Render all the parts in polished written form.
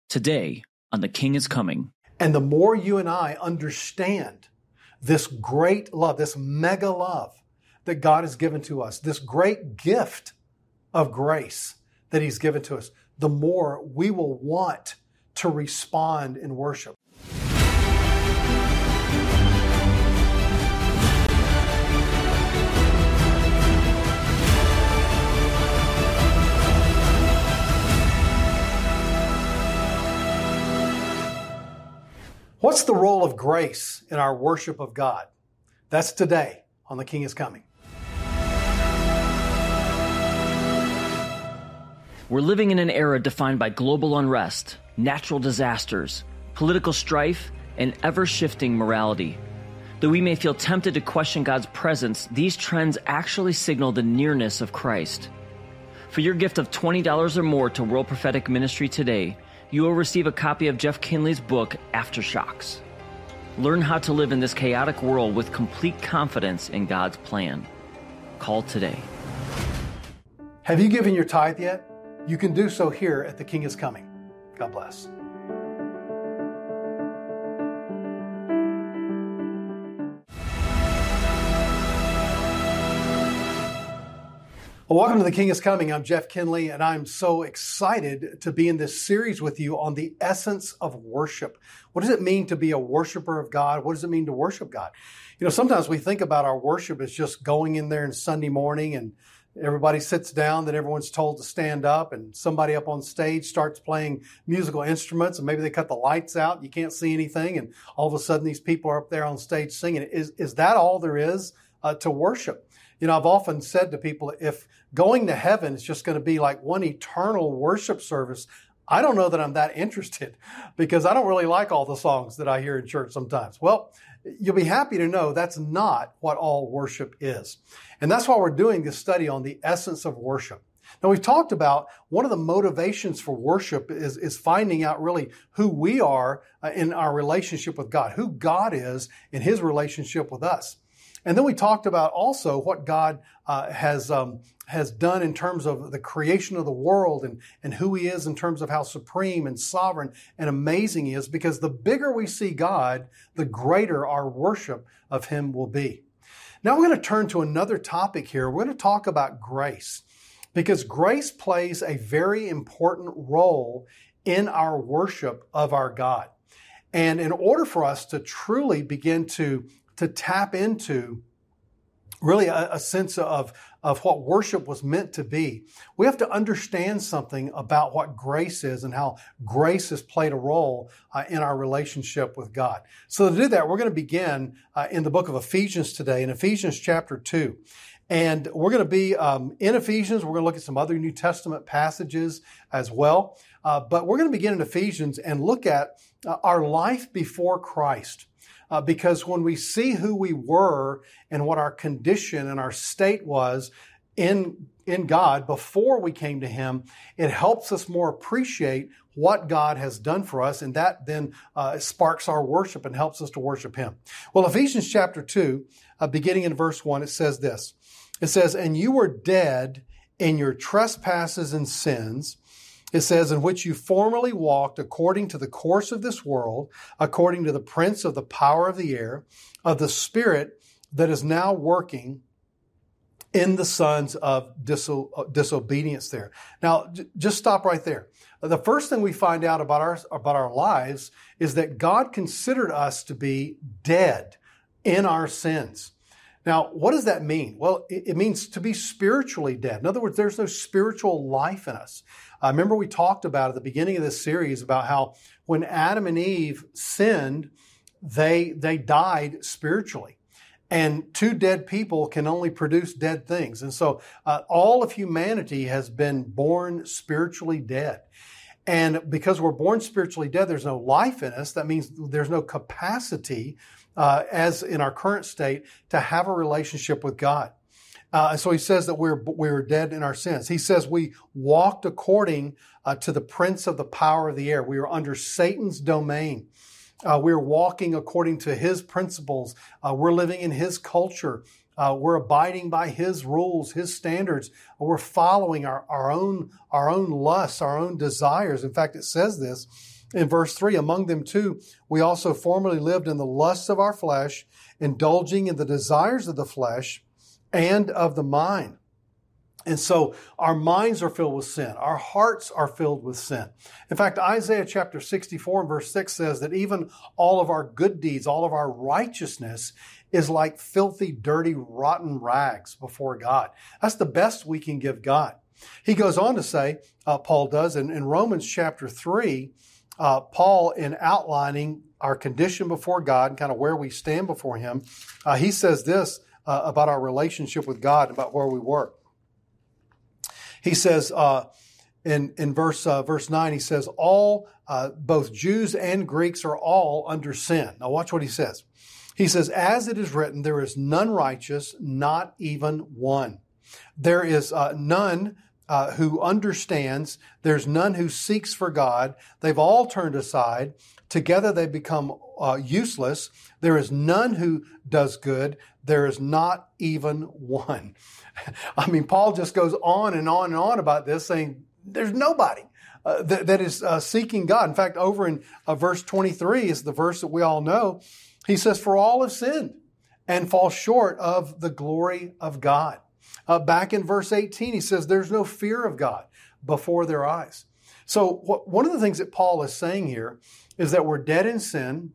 Today on The King is Coming. And the more you and I understand this great love, this mega love that God has given to us, this great gift of grace that He's given to us, the more we will want to respond in worship. What's the role of grace in our worship of God? That's today on The King is Coming. We're living in an era defined by global unrest, natural disasters, political strife, and ever-shifting morality. Though we may feel tempted to question God's presence, these trends actually signal the nearness of Christ. For your gift of $20 or more to World Prophetic Ministry today, you will receive a copy of Jeff Kinley's book, Aftershocks. Learn how to live in this chaotic world with complete confidence in God's plan. Call today. Have you given your tithe yet? You can do so here at The King is Coming. God bless. Well, welcome to The King is Coming. I'm Jeff Kinley, and I'm so excited to be in this series with you on the essence of worship. What does it mean to be a worshiper of God? What does it mean to worship God? You know, sometimes we think about our worship as just going in there on Sunday morning and everybody sits down, then everyone's told to stand up, and somebody up on stage starts playing musical instruments, and maybe they cut the lights out, and you can't see anything, and all of a sudden these people are up there on stage singing. Is that all there is to worship? You know, I've often said to people, if going to heaven is just going to be like one eternal worship service, I don't know that I'm that interested, because I don't really like all the songs that I hear in church sometimes. Well, you'll be happy to know that's not what all worship is. And that's why we're doing this study on the essence of worship. Now, we've talked about one of the motivations for worship is finding out really who we are in our relationship with God, who God is in His relationship with us. And then we talked about also what God has done in terms of the creation of the world and who He is in terms of how supreme and sovereign and amazing He is, because the bigger we see God, the greater our worship of Him will be. Now we're going to turn to another topic here. We're going to talk about grace, because grace plays a very important role in our worship of our God. And in order for us to truly begin to tap into really a sense of what worship was meant to be, we have to understand something about what grace is and how grace has played a role in our relationship with God. So to do that, we're going to begin in the book of Ephesians today, in Ephesians chapter 2. And we're going to be in Ephesians. We're going to look at some other New Testament passages as well. But we're going to begin in Ephesians and look at our life before Christ. Because when we see who we were and what our condition and our state was in God before we came to Him, it helps us more appreciate what God has done for us, and that then sparks our worship and helps us to worship Him. Well, Ephesians chapter 2, beginning in verse 1, it says this. It says, "And you were dead in your trespasses and sins," it says, "in which you formerly walked according to the course of this world, according to the prince of the power of the air, of the spirit that is now working in the sons of disobedience," there. Now, just stop right there. The first thing we find out about our lives is that God considered us to be dead in our sins. Now, what does that mean? Well, it means to be spiritually dead. In other words, there's no spiritual life in us. Remember we talked about at the beginning of this series about how when Adam and Eve sinned, they died spiritually. And two dead people can only produce dead things. And so all of humanity has been born spiritually dead. And because we're born spiritually dead, there's no life in us. That means there's no capacity, as in our current state, to have a relationship with God. So he says that we were dead in our sins. He says we walked according to the prince of the power of the air. We were under Satan's domain. We're walking according to his principles. We're living in his culture. We're abiding by his rules, his standards. We're following our own lusts, our own desires. In fact, it says this In verse 3, among them too, we also formerly lived in the lusts of our flesh, indulging in the desires of the flesh and of the mind. And so our minds are filled with sin. Our hearts are filled with sin. In fact, Isaiah chapter 64 and verse 6 says that even all of our good deeds, all of our righteousness is like filthy, dirty, rotten rags before God. That's the best we can give God. He goes on to say, Paul does, in Romans chapter 3, Paul, in outlining our condition before God and kind of where we stand before Him, he says this about our relationship with God, about where we were. He says in verse 9, he says, all, both Jews and Greeks are all under sin. Now watch what he says. He says, as it is written, there is none righteous, not even one. There is none who understands. There's none who seeks for God. They've all turned aside. Together they become useless. There is none who does good. There is not even one. I mean, Paul just goes on and on and on about this, saying there's nobody that is seeking God. In fact, over in verse 23 is the verse that we all know. He says, for all have sinned and fall short of the glory of God. Back in verse 18, he says, there's no fear of God before their eyes. So one of the things that Paul is saying here is that we're dead in sin.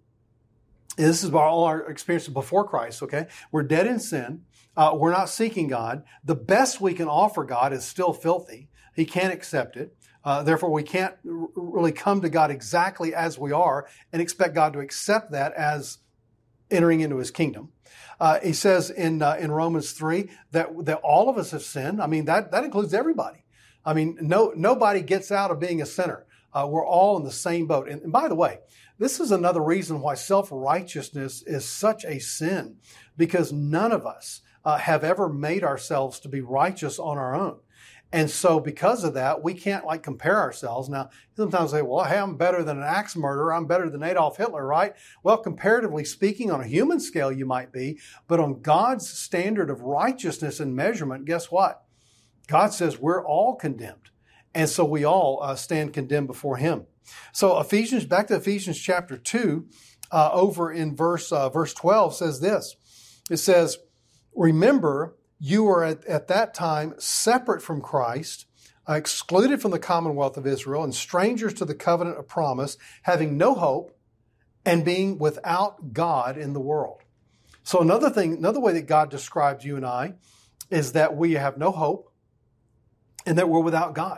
This is all our experiences before Christ, okay? We're dead in sin. We're not seeking God. The best we can offer God is still filthy. He can't accept it. Therefore, we can't really come to God exactly as we are and expect God to accept that as entering into His kingdom. He says in Romans 3 that all of us have sinned. I mean, that includes everybody. I mean, nobody gets out of being a sinner. We're all in the same boat. And by the way, this is another reason why self-righteousness is such a sin, because none of us have ever made ourselves to be righteous on our own. And so because of that, we can't compare ourselves. Now, sometimes say, well, hey, I'm better than an axe murderer. I'm better than Adolf Hitler, right? Well, comparatively speaking, on a human scale, you might be. But on God's standard of righteousness and measurement, guess what? God says we're all condemned. And so we all stand condemned before Him. So back to Ephesians chapter 2, over in verse 12 says this. It says, remember, you were at that time separate from Christ, excluded from the commonwealth of Israel, and strangers to the covenant of promise, having no hope and being without God in the world. So another way that God describes you and I is that we have no hope and that we're without God.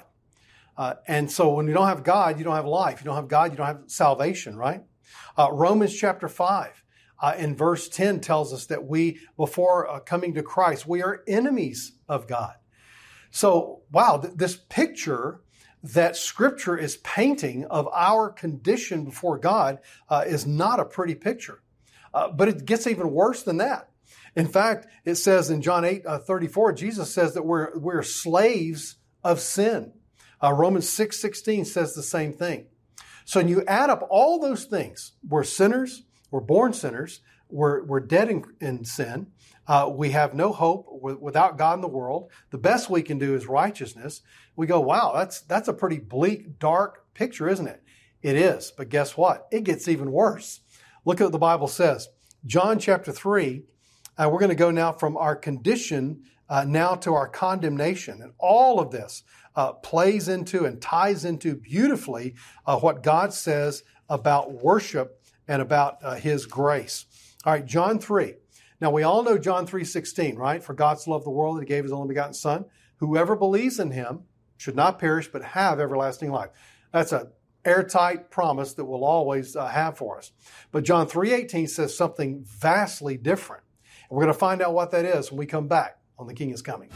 And so when you don't have God, you don't have life. You don't have God, you don't have salvation, right? Romans chapter 5. In verse 10 tells us that we, before coming to Christ, we are enemies of God. So, wow, this picture that Scripture is painting of our condition before God is not a pretty picture. But it gets even worse than that. In fact, it says in John 8:34, Jesus says that we're slaves of sin. Romans 6:16 says the same thing. So when you add up all those things, we're sinners. We're born sinners. We're dead in sin. We have no hope without God in the world. The best we can do is righteousness. We go, wow, that's a pretty bleak, dark picture, isn't it? It is. But guess what? It gets even worse. Look at what the Bible says. John chapter 3, we're going to go now from our condition now to our condemnation. And all of this plays into and ties into beautifully what God says about worship and about His grace. All right, John 3. Now, we all know John 3:16, right? For God so loved the world that He gave His only begotten Son. Whoever believes in Him should not perish, but have everlasting life. That's an airtight promise that we'll always have for us. But John 3:18 says something vastly different. And we're going to find out what that is when we come back on The King is Coming.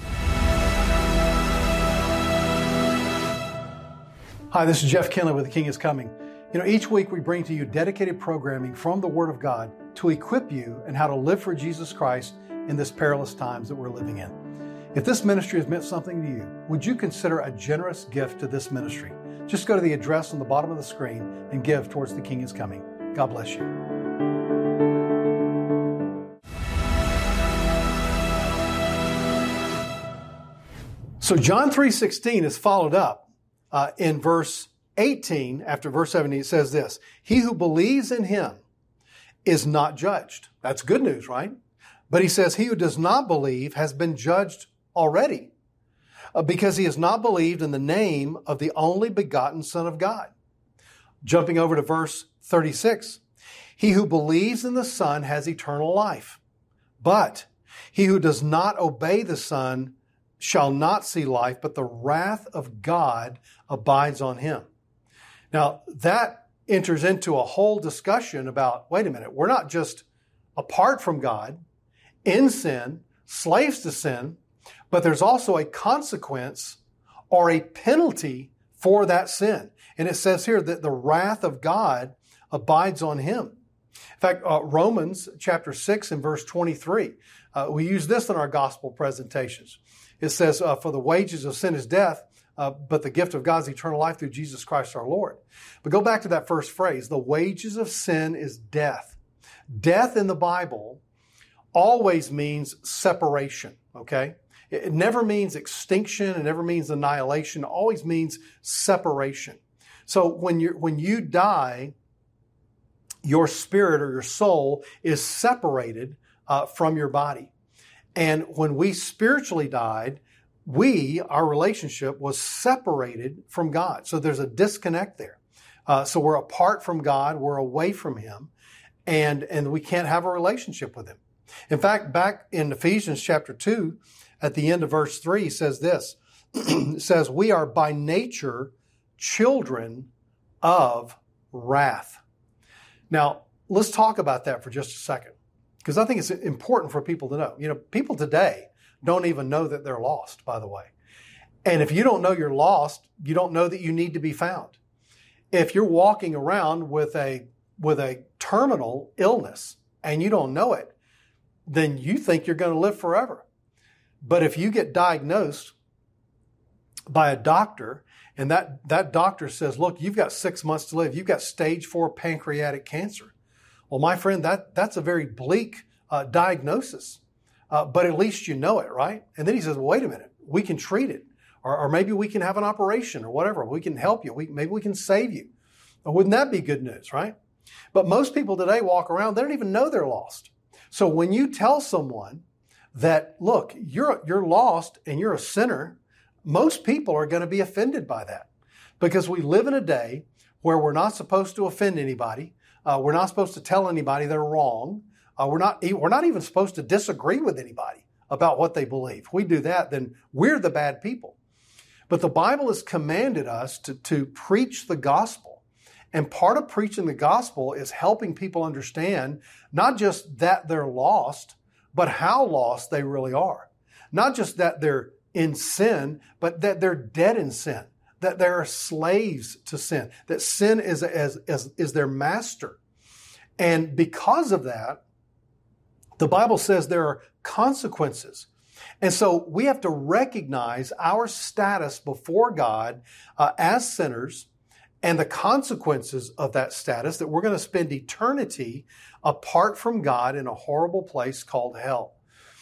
Hi, this is Jeff Kinley with The King is Coming. Each week we bring to you dedicated programming from the Word of God to equip you in how to live for Jesus Christ in this perilous times that we're living in. If this ministry has meant something to you, would you consider a generous gift to this ministry? Just go to the address on the bottom of the screen and give towards The King is Coming. God bless you. So John 3:16 is followed up in verse 18, after verse 17, it says this, he who believes in him is not judged. That's good news, right? But he says he who does not believe has been judged already because he has not believed in the name of the only begotten Son of God. Jumping over to verse 36, he who believes in the Son has eternal life, but he who does not obey the Son shall not see life, but the wrath of God abides on him. Now, that enters into a whole discussion about, wait a minute, we're not just apart from God, in sin, slaves to sin, but there's also a consequence or a penalty for that sin. And it says here that the wrath of God abides on him. In fact, Romans chapter 6 and verse 23, we use this in our gospel presentations. It says, for the wages of sin is death, but the gift of God is eternal life through Jesus Christ our Lord. But go back to that first phrase, the wages of sin is death. Death in the Bible always means separation, okay? It never means extinction. It never means annihilation. It always means separation. So when you die, your spirit or your soul is separated from your body. And when we spiritually died, our relationship was separated from God. So there's a disconnect there. So we're apart from God, we're away from Him, and we can't have a relationship with Him. In fact, back in Ephesians chapter 2, at the end of verse 3, it says this. It says, we are by nature children of wrath. Now, let's talk about that for just a second, because I think it's important for people to know. You know, people today don't even know that they're lost, by the way. And if you don't know you're lost, you don't know that you need to be found. If you're walking around with a terminal illness and you don't know it, then you think you're going to live forever. But if you get diagnosed by a doctor and that doctor says, look, you've got 6 months to live, you've got stage 4 pancreatic cancer. Well, my friend, that's a very bleak diagnosis, but at least you know it, right? And then he says, well, wait a minute, we can treat it, or maybe we can have an operation or whatever. We can help you. Maybe we can save you. Wouldn't that be good news, right? But most people today walk around, they don't even know they're lost. So when you tell someone that, look, you're lost and you're a sinner, most people are going to be offended by that, because we live in a day where we're not supposed to offend anybody. We're not supposed to tell anybody they're wrong. We're not even supposed to disagree with anybody about what they believe. If we do that, then we're the bad people. But the Bible has commanded us to preach the gospel. And part of preaching the gospel is helping people understand not just that they're lost, but how lost they really are. Not just that they're in sin, but that they're dead in sin, that they're slaves to sin, that sin is their master. And because of that, the Bible says there are consequences. And so we have to recognize our status before God as sinners and the consequences of that status, that we're going to spend eternity apart from God in a horrible place called hell.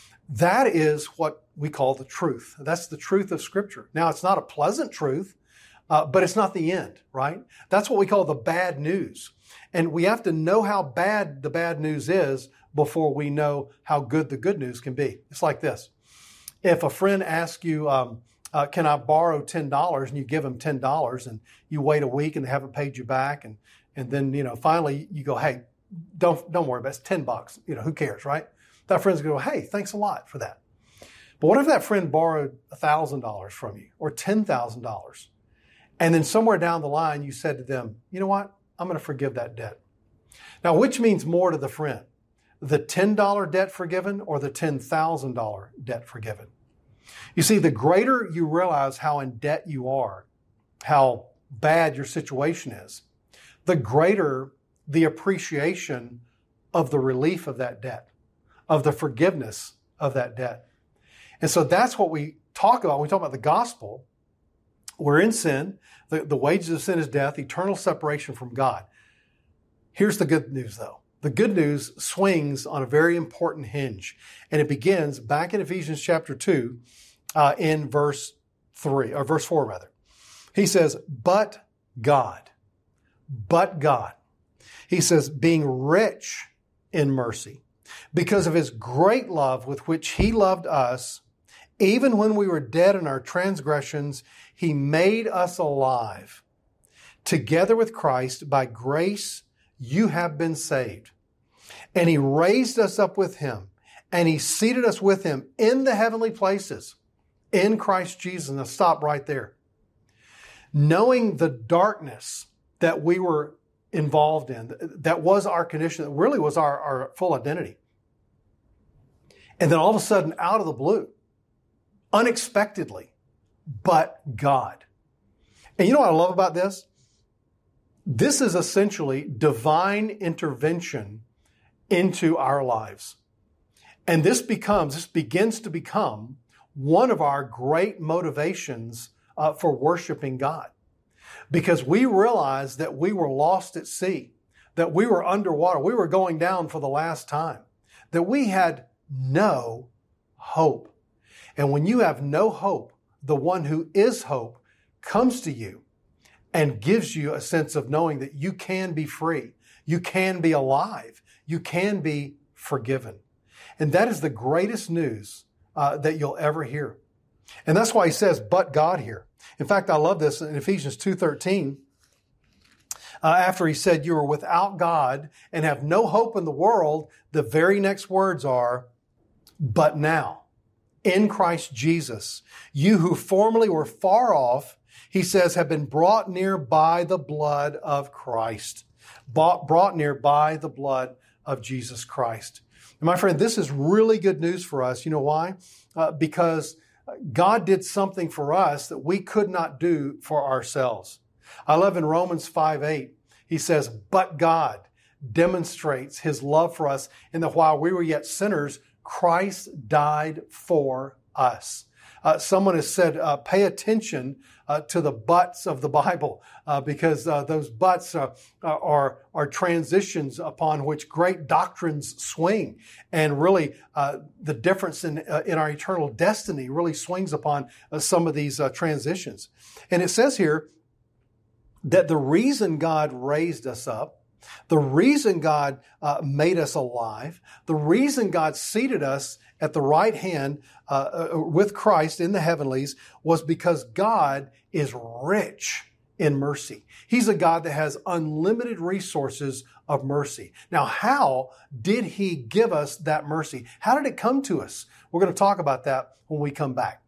That is what we call the truth. That's the truth of Scripture. Now, it's not a pleasant truth, but it's not the end, right? That's what we call the bad news. And we have to know how bad the bad news is before we know how good the good news can be. It's like this. If a friend asks you, can I borrow $10? And you give them $10 and you wait a week and they haven't paid you back. And then, finally you go, hey, don't worry about it. It's $10. Who cares, right? That friend's going to go, hey, thanks a lot for that. But what if that friend borrowed $1,000 from you or $10,000? And then somewhere down the line, you said to them, you know what? I'm going to forgive that debt. Now, which means more to the friend? The $10 debt forgiven or the $10,000 debt forgiven? You see, the greater you realize how in debt you are, how bad your situation is, the greater the appreciation of the relief of that debt, of the forgiveness of that debt. And so that's what we talk about when we talk about the gospel. We're in sin. The wages of sin is death, eternal separation from God. Here's the good news, though. The good news swings on a very important hinge, and it begins back in Ephesians chapter 2 in verse 4 rather. He says, but God. But God. He says, being rich in mercy, because of his great love with which he loved us, even when we were dead in our transgressions, he made us alive. Together with Christ, by grace, you have been saved. And he raised us up with him, and he seated us with him in the heavenly places in Christ Jesus. Now stop right there. Knowing the darkness that we were involved in, that was our condition, that really was our full identity. And then all of a sudden, out of the blue, unexpectedly, but God. And you know what I love about this? This is essentially divine intervention into our lives. And this begins to become one of our great motivations for worshiping God. Because we realized that we were lost at sea, that we were underwater, we were going down for the last time, that we had no hope. And when you have no hope, the one who is hope comes to you and gives you a sense of knowing that you can be free, you can be alive, you can be forgiven. And that is the greatest news that you'll ever hear. And that's why he says, but God here. In fact, I love this in Ephesians 2:13. After he said, you are without God and have no hope in the world, the very next words are, but now, in Christ Jesus, you who formerly were far off, he says, have been brought near by the blood of Christ. Brought near by the blood of Jesus Christ. And my friend, this is really good news for us. You know why? Because God did something for us that we could not do for ourselves. I love in Romans 5:8, he says, but God demonstrates his love for us in that while we were yet sinners, Christ died for us. Someone has said, pay attention to the buts of the Bible, because those buts are transitions upon which great doctrines swing. And really, the difference in our eternal destiny really swings upon some of these transitions. And it says here that the reason God raised us up, the reason God made us alive, the reason God seated us at the right hand with Christ in the heavenlies was because God is rich in mercy. He's a God that has unlimited resources of mercy. Now, how did he give us that mercy? How did it come to us? We're going to talk about that when we come back.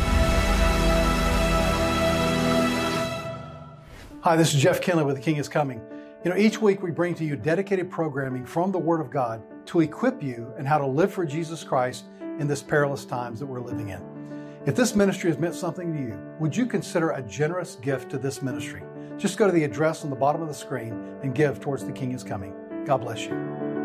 Hi, this is Jeff Kinley with The King is Coming. You know, each week we bring to you dedicated programming from the Word of God to equip you in how to live for Jesus Christ in this perilous times that we're living in. If this ministry has meant something to you, would you consider a generous gift to this ministry? Just go to the address on the bottom of the screen and give towards The King is Coming. God bless you.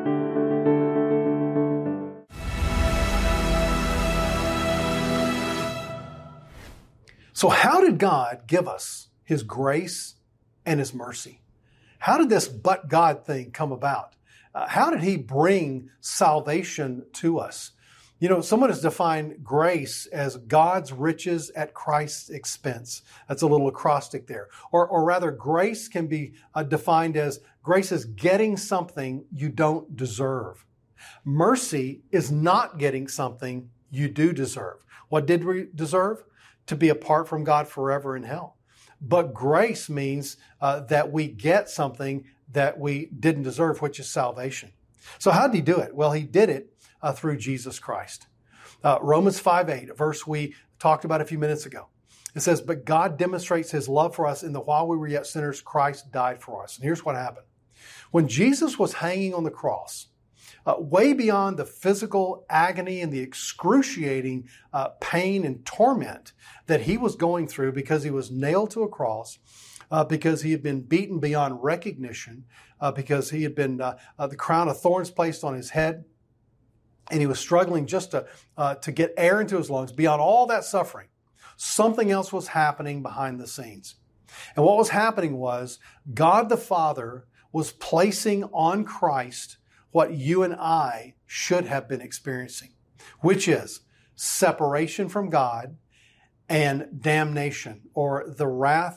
So how did God give us his grace and his mercy? How did this but God thing come about? How did he bring salvation to us? You know, someone has defined grace as God's riches at Christ's expense. That's a little acrostic there. Or rather, grace can be defined as grace is getting something you don't deserve. Mercy is not getting something you do deserve. What did we deserve? To be apart from God forever in hell. But grace means that we get something that we didn't deserve, which is salvation. So how did he do it? Well, he did it through Jesus Christ. Romans 5:8, a verse we talked about a few minutes ago. It says, but God demonstrates his love for us in that while we were yet sinners, Christ died for us. And here's what happened. When Jesus was hanging on the cross, way beyond the physical agony and the excruciating pain and torment that he was going through because he was nailed to a cross, because he had been beaten beyond recognition, because he had been the crown of thorns placed on his head, and he was struggling just to get air into his lungs. Beyond all that suffering, something else was happening behind the scenes. And what was happening was God the Father was placing on Christ what you and I should have been experiencing, which is separation from God and damnation, or the wrath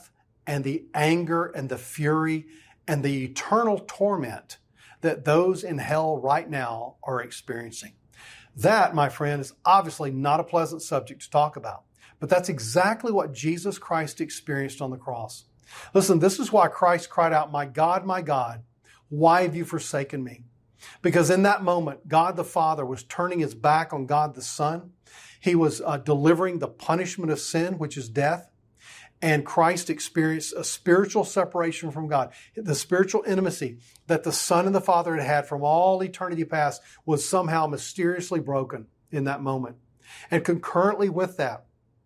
and the anger and the fury and the eternal torment that those in hell right now are experiencing. That, my friend, is obviously not a pleasant subject to talk about, but that's exactly what Jesus Christ experienced on the cross. Listen, this is why Christ cried out, my God, why have you forsaken me? Because in that moment, God the Father was turning his back on God the Son. He was delivering the punishment of sin, which is death. And Christ experienced a spiritual separation from God. The spiritual intimacy that the Son and the Father had had from all eternity past was somehow mysteriously broken in that moment. And concurrently with that,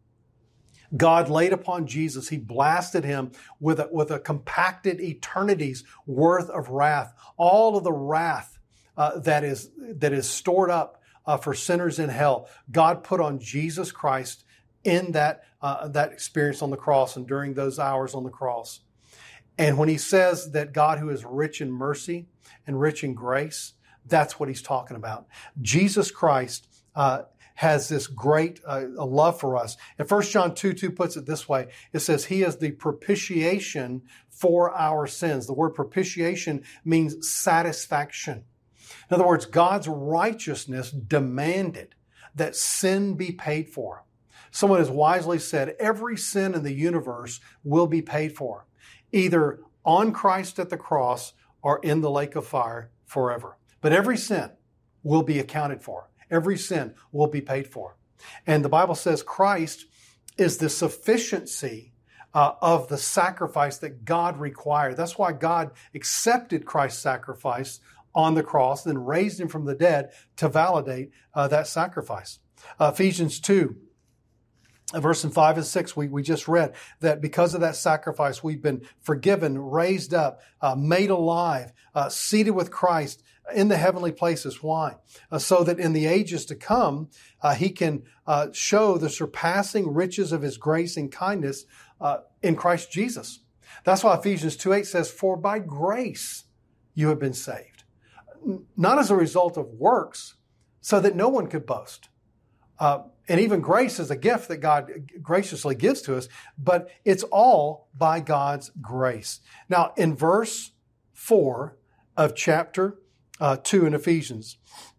God laid upon Jesus, he blasted him with a compacted eternity's worth of wrath. All of the wrath that is stored up for sinners in hell, God put on Jesus Christ in that experience on the cross and during those hours on the cross. And when he says that God who is rich in mercy and rich in grace, that's what he's talking about. Jesus Christ has this great love for us. And 1 John 2:2 puts it this way. It says, he is the propitiation for our sins. The word propitiation means satisfaction. In other words, God's righteousness demanded that sin be paid for. Someone has wisely said, every sin in the universe will be paid for, either on Christ at the cross or in the lake of fire forever. But every sin will be accounted for. Every sin will be paid for. And the Bible says Christ is the sufficiency of the sacrifice that God required. That's why God accepted Christ's sacrifice on the cross, then raised him from the dead to validate that sacrifice. Ephesians 2, verse 5 and 6, we just read that because of that sacrifice, we've been forgiven, raised up, made alive, seated with Christ in the heavenly places. Why? So that in the ages to come, he can show the surpassing riches of his grace and kindness in Christ Jesus. That's why Ephesians 2:8 says, for by grace you have been saved. Not as a result of works, so that no one could boast. And even grace is a gift that God graciously gives to us, but it's all by God's grace. Now, in verse 4 of chapter 2 in Ephesians,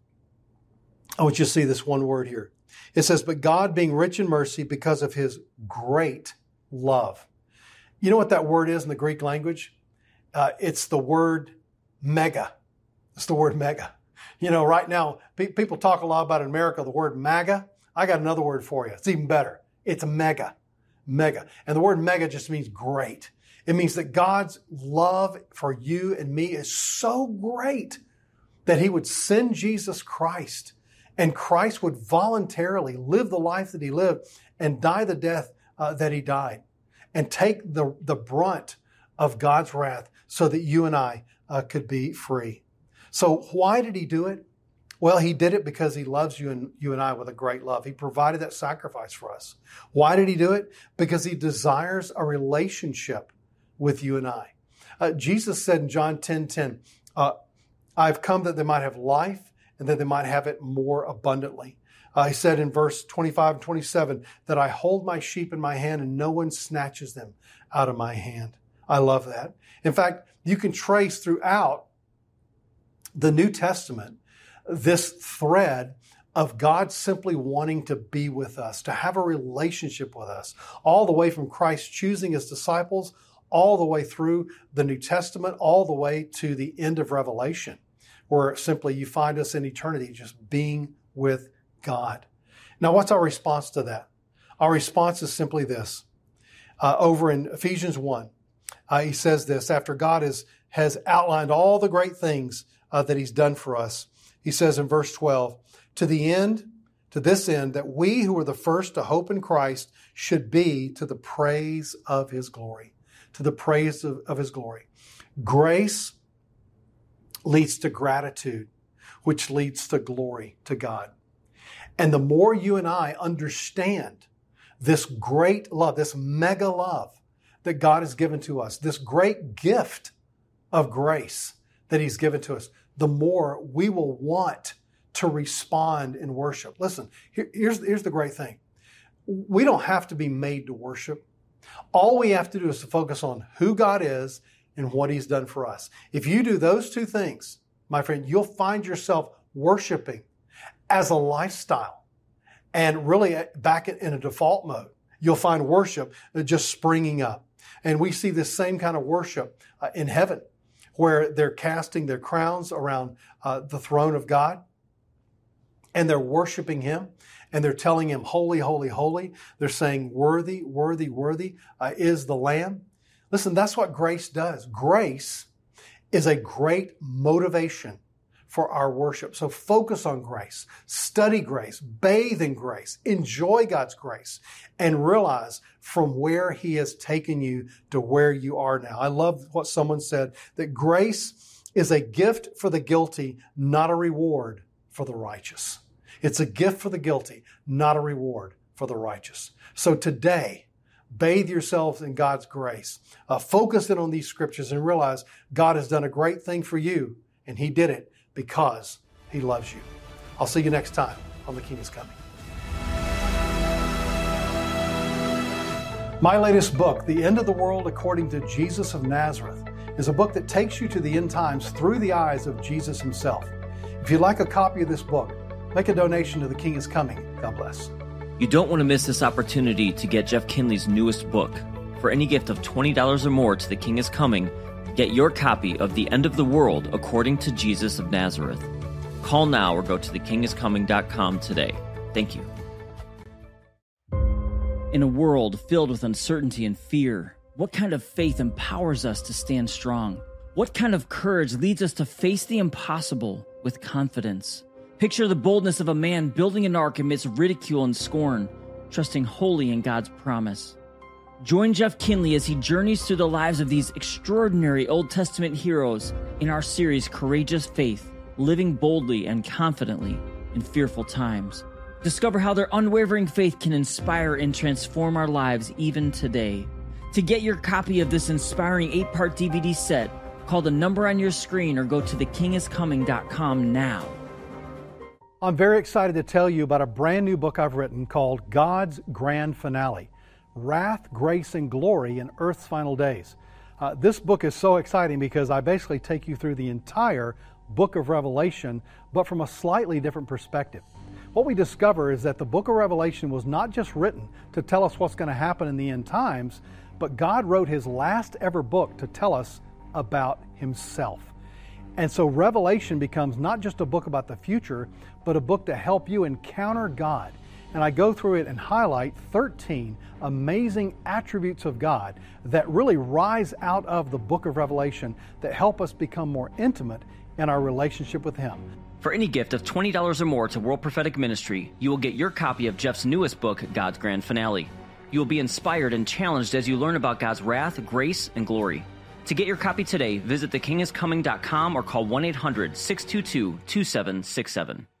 I want you to see this one word here. It says, but God being rich in mercy because of his great love. You know what that word is in the Greek language? It's the word mega. It's the word mega. You know, right now, people talk a lot about in America, the word MAGA. I got another word for you. It's even better. It's mega. Mega. And the word mega just means great. It means that God's love for you and me is so great that he would send Jesus Christ, and Christ would voluntarily live the life that he lived and die the death that he died, and take the brunt of God's wrath so that you and I could be free. So why did he do it? Well, he did it because he loves you and I with a great love. He provided that sacrifice for us. Why did he do it? Because he desires a relationship with you and I. Jesus said in John 10:10, I've come that they might have life and that they might have it more abundantly. He said in verse 25 and 27 that I hold my sheep in my hand and no one snatches them out of my hand. I love that. In fact, you can trace throughout the New Testament this thread of God simply wanting to be with us, to have a relationship with us, all the way from Christ choosing his disciples, all the way through the New Testament, all the way to the end of Revelation, where simply you find us in eternity just being with God. Now, what's our response to that? Our response is simply this. Over in Ephesians 1, he says this, after God has outlined all the great things that he's done for us. He says in verse 12, to this end, that we who were the first to hope in Christ should be to the praise of his glory. To the praise of his glory. Grace leads to gratitude, which leads to glory to God. And the more you and I understand this great love, this mega love that God has given to us, this great gift of grace that he's given to us, the more we will want to respond in worship. Listen, here's the great thing. We don't have to be made to worship. All we have to do is to focus on who God is and what He's done for us. If you do those two things, my friend, you'll find yourself worshiping as a lifestyle and really back in a default mode. You'll find worship just springing up. And we see this same kind of worship in heaven, where they're casting their crowns around the throne of God, and they're worshiping Him, and they're telling Him, holy, holy, holy. They're saying, worthy, worthy, worthy is the Lamb. Listen, that's what grace does. Grace is a great motivation for our worship. So focus on grace, study grace, bathe in grace, enjoy God's grace, and realize from where He has taken you to where you are now. I love what someone said, that grace is a gift for the guilty, not a reward for the righteous. It's a gift for the guilty, not a reward for the righteous. So today, bathe yourselves in God's grace. Focus in on these scriptures and realize God has done a great thing for you, and He did it because He loves you. I'll see you next time on The King is Coming. My latest book, The End of the World According to Jesus of Nazareth, is a book that takes you to the end times through the eyes of Jesus Himself. If you'd like a copy of this book, make a donation to The King is Coming. God bless. You don't want to miss this opportunity to get Jeff Kinley's newest book. For any gift of $20 or more to The King is Coming, get your copy of The End of the World According to Jesus of Nazareth. Call now or go to thekingiscoming.com today. Thank you. In a world filled with uncertainty and fear, what kind of faith empowers us to stand strong? What kind of courage leads us to face the impossible with confidence? Picture the boldness of a man building an ark amidst ridicule and scorn, trusting wholly in God's promise. Join Jeff Kinley as he journeys through the lives of these extraordinary Old Testament heroes in our series, Courageous Faith, Living Boldly and Confidently in Fearful Times. Discover how their unwavering faith can inspire and transform our lives even today. To get your copy of this inspiring 8-part DVD set, call the number on your screen or go to thekingiscoming.com now. I'm very excited to tell you about a brand new book I've written called God's Grand Finale, Wrath, Grace, and Glory in Earth's Final Days. This book is so exciting because I basically take you through the entire book of Revelation, but from a slightly different perspective. What we discover is that the book of Revelation was not just written to tell us what's going to happen in the end times, but God wrote His last ever book to tell us about Himself. And so Revelation becomes not just a book about the future, but a book to help you encounter God. And I go through it and highlight 13 amazing attributes of God that really rise out of the book of Revelation that help us become more intimate in our relationship with Him. For any gift of $20 or more to World Prophetic Ministry, you will get your copy of Jeff's newest book, God's Grand Finale. You will be inspired and challenged as you learn about God's wrath, grace, and glory. To get your copy today, visit thekingiscoming.com or call 1-800-622-2767.